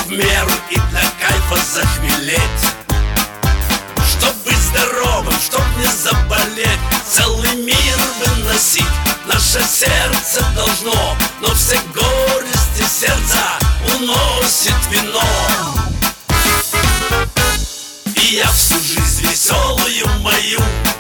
в меру и для кайфа захмелеть. Чтоб быть здоровым, чтоб не заболеть, целый мир выносить наше сердце должно. Но все горести сердца уносит вино. И я всю жизнь веселую мою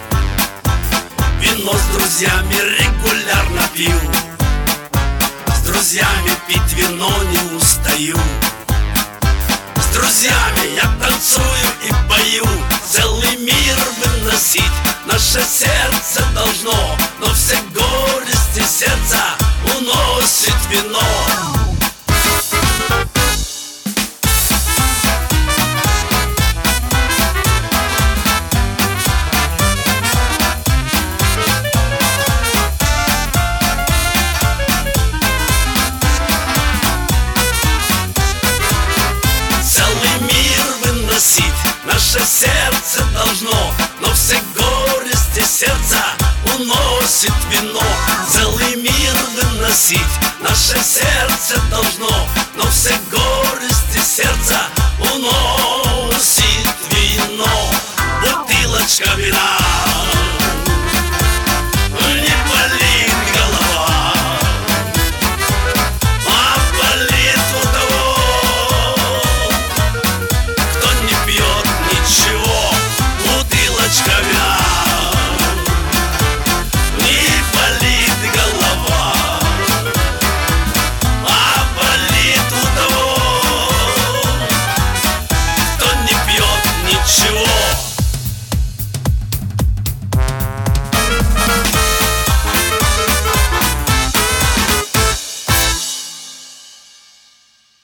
вино с друзьями регулярно пью. С друзьями пить вино не устаю. С друзьями я танцую и пою. Целый мир выносить наше сердце должно. Но все горести сердца уносит вино. Наше сердце должно, но все горести сердца уносит вино. Целый мир выносить наше сердце должно, но все горести